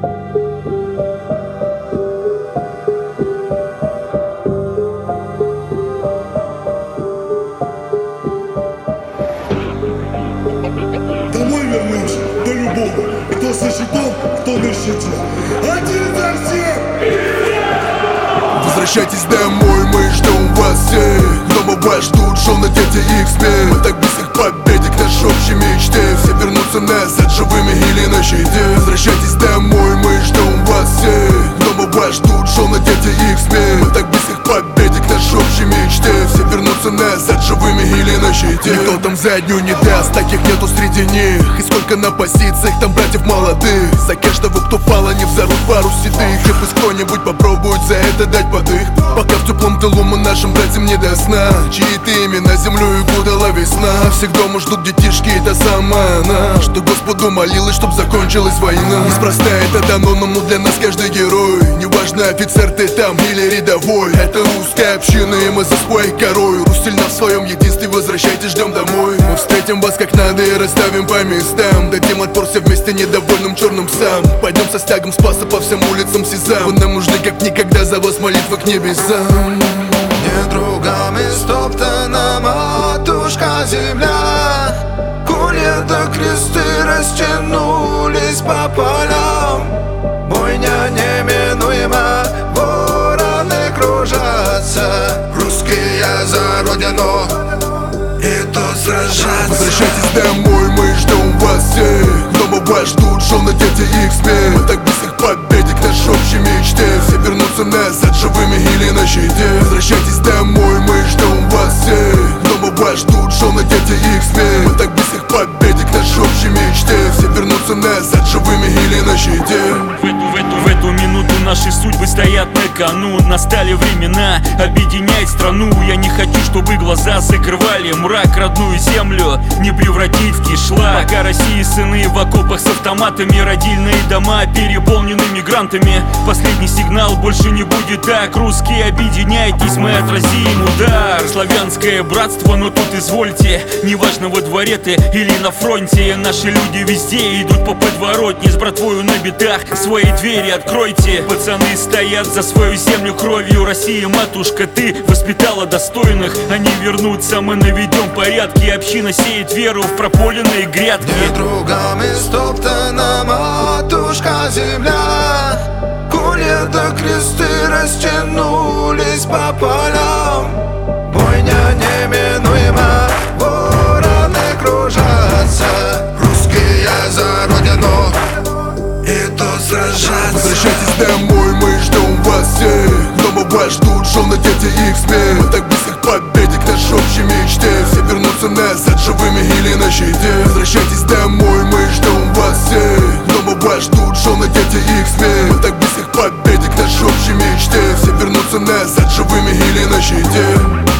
Домой вернемся, по-любому. Кто со щитом, кто на щите. Один за всех! Возвращайтесь домой, мы ждем вас всех. Дома вас ждут Шон и дядя X-Men. Мы так близко к победе, к нашей общей мечте. Все вернутся назад живыми или на щите. Возвращайтесь домой, мы ждем вас всех. Дома вас ждут Шон и дядя X-Men. Мы так близко к победе, к нашей общей мечте. Все вернутся назад живыми или на щите. Никто там заднюю не даст, таких нету среди них. И сколько на позициях там братьев молодых. За каждого, кто пал, они взорвут пару седых. И пусть кто-нибудь попробует за это дать подых. Пока в теплом тылу мы нашим братьям не до сна. Чьи-то имена землю укутала весна. Всех дома ждут детишки, это сама она, что Господу молилась, чтоб закончилась война. Неспроста это дано нам, но для нас каждый герой. Неважно, офицер ты там или рядовой. Это русская община, и мы за своей корой. Русь сильна в своем единстве, возвращайтесь, ждем домой. Мы встретим вас как надо и расставим по местам. Дадим отпор все вместе недовольным черным псам. Пойдем со стягом спаса по всем улицам Сезам. Вы нам нужны как никогда, за вас молитва к небесам. Не другами стоптана матушка земля. Кули да кресты растянулись по полям. Бойня неминуема, вороны кружатся. Русские за родину идут сражаться. Возвращайтесь домой, мы ждем вас всех. Дома вас ждут Шон и дядя X-Men. Мы так близко к победе, к нашей общей мечте. Все вернутся назад живыми или на щите. Возвращайтесь домой, мы ждем вас всех. Дома вас ждут Шон и дядя X-Men. Мы так близко к победе, к нашей общей мечте. Все вернутся назад живыми или на щите. В эту минуту наши судьбы стоят на кону. Настали времена объединять страну. Я не хочу, чтобы глаза закрывали мрак. Родную землю не превратить в кишлак. Пока России сыны в окопах с автоматами. Родильные дома переполнены мигрантами. Последний сигнал, больше не будет так. Русские, объединяйтесь, мы отразим удар. Славянское братство, но тут извольте. Неважно, во дворе ты или на фронте. Наши люди везде идут по подворотне. С братвою на битах свои двери откройте. Пацаны стоят за свою землю кровью. Россия, матушка, ты воспитала достойных. Они вернутся, мы наведем порядки. Община сеет веру в прополенные грядки. Не другами стоптана матушка земля. Кули да кресты растянулись по полям. Бойня неминуема, вороны кружатся. Русские за родину идут сражаться. Возвращайтесь домой, мы ждем вас всех. Дома вас ждут Шон и дядя X-Men. Мы так близко к победе, к нашей общей мечте. Все вернутся назад живыми или на щите. Возвращайтесь домой, мы ждем вас всех. Дома вас ждут Шон и дядя X-Men. Мы так близко к победе, к нашей общей мечте. Все вернутся назад живыми или на щите.